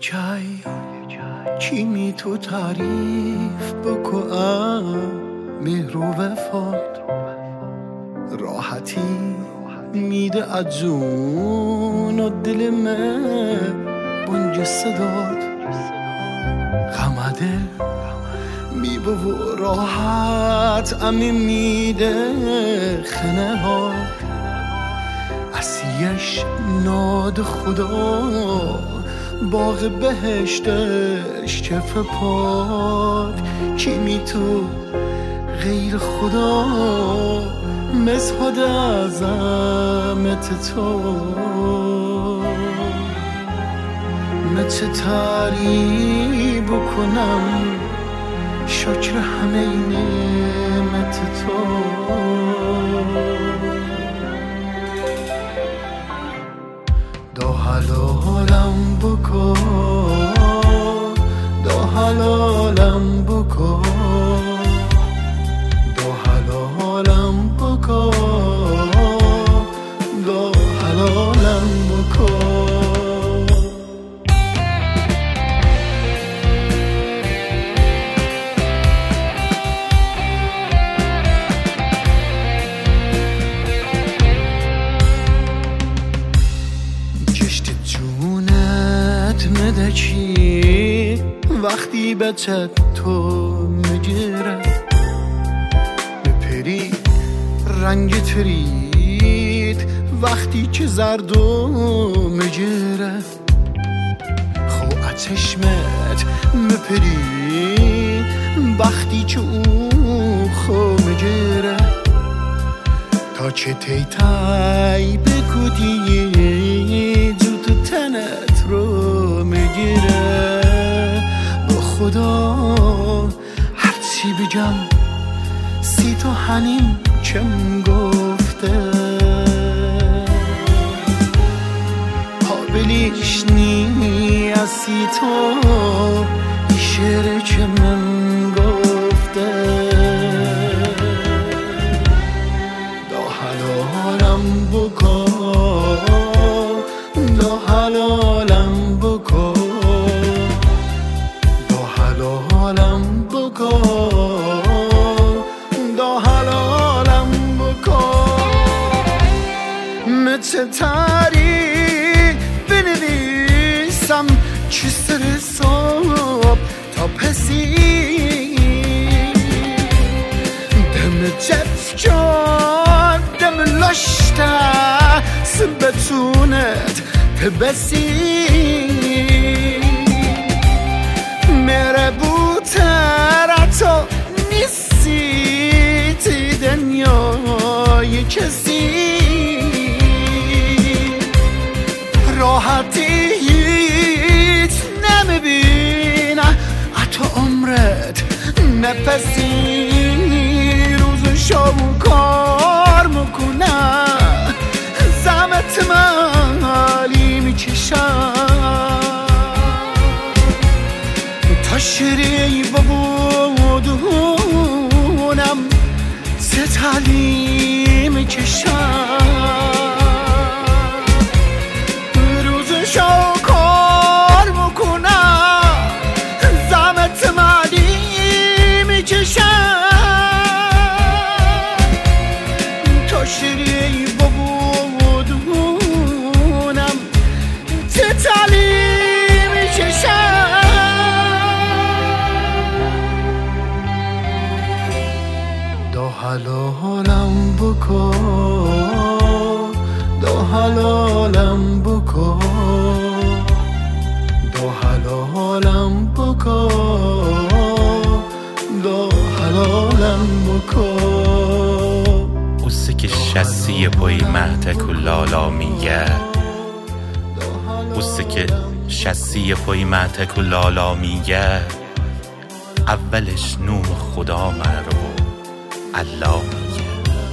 چی می تو تعریف بکو مهر و وفات راحتی میده ادجون و دل من بنج صدات غمده میبو و راحت امی میده خنه ها اسیش ناد خدا باغ بهشتش چف پاک چی می تو غیر خدا مزهد عظمت تو مچه تاری بکنم شکر همه نعمت تو دا حلالم بکن دا حلالم بکن دا حلالم بکن دا حلالم بکن مده چی وقتی بچت تو میگیره بپری رنگ ترید وقتی که زردو میگیره خو چشمت مپری وقتی که اون خو میگیره تا چه تای بکودی زود تنت رو میگیره با خدا هرچی بگم سی تو هنیم چم گفته قابلیش نی از سی تو شعر چه من گفته دا حلالم بکن دا حلالم بکن دا حلالم بکن دا حلالم بکن مچه تاری بنویسم چی سر صبح تا پسی دم جف جان دم لشته سبتونت تبسی میره بوتر تو نیستی تی دنیای کسی راحتی هیچ نمیبینه حتی عمرت نفسی روز شب کار میکنه زمت مالی میکشم تا شیری ببودونم ستالی میکشم روز شو کار میکنم زمت مالی میکشم تا شیری ببودونم ستالی میکشم دا حلالم بکن دا حلالم بکن دا حلالم بکن دا حلالم بکن اوسه که شسی پای محتک و لالا میگه اوسه که شسی پای محتک و لالا میگه اولش نوم خدا مرو الله میگه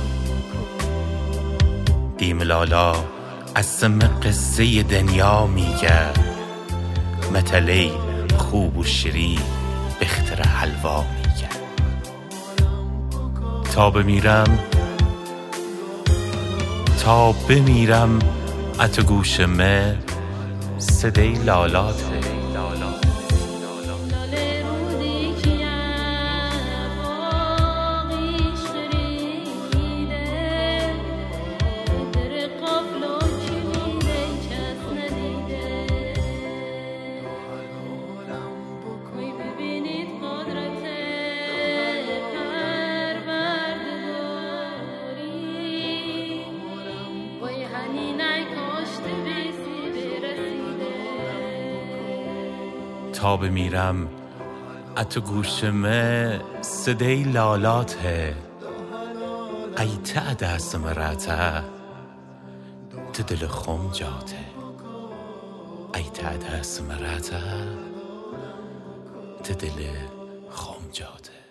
دیم لالا از سم قصه دنیا میگه متلی خوب و شیری بختر حلوا میگه تا بمیرم ات گوش مه صدای لالاته تا بمیرم اتو گوشمه صدای لالاته ای تعده سمرته تدل خم جاته ای تعده سمرته تدل خم جاته.